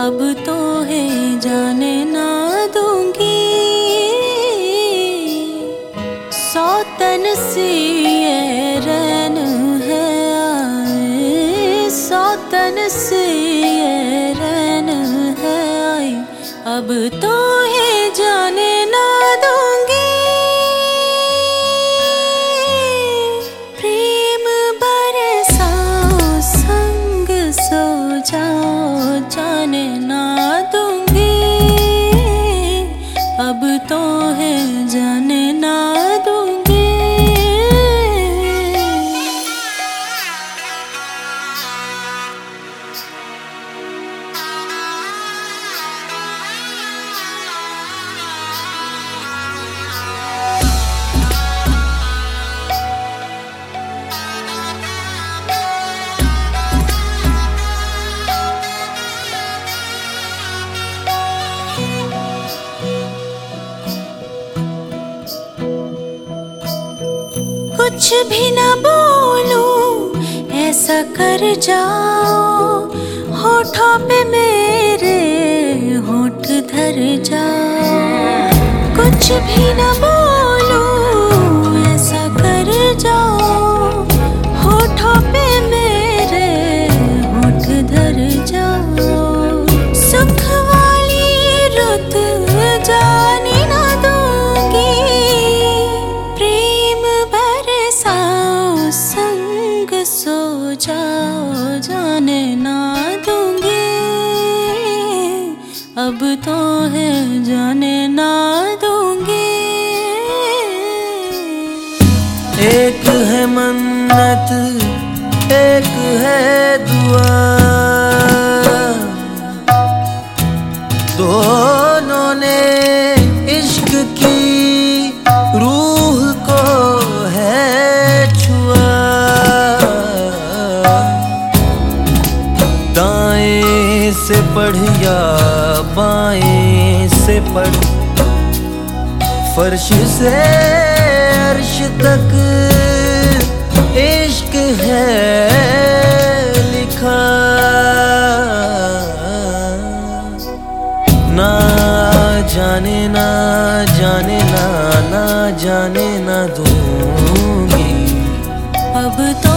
अब तो है जाने ना दूंगी। सौतन सी ये रैन है आए, सौतन सी ये रैन है आई, अब तो है जाने ना दूंगी। प्रेम बरसाओ संग सो जाओ, जाने ना दूंगी। अब तो है जाने ना दूंगी। कुछ भी ना बोलूं ऐसा कर जाओ, होठों पे मेरे होठ धर जाओ। कुछ भी ना बोलूं ऐसा कर जाओ, होठों पे मेरे होठ धर जाओ। सुख वाली रुत जाने ना दूंगी। प्रेम बरसाओ संग सो जाओ, जाने ना दूंगी। अब तो है जाने ना दूंगी। एक है मन्नत एक है दुआ, दोनों ने इश्क की रूह को है छुआ। दाएं से पढ़ या बाएं से पढ़, फर्श से अर्श तक इश्क है लिखा। ना जाने ना जाने ना, ना जाने ना दूंगी। अब तो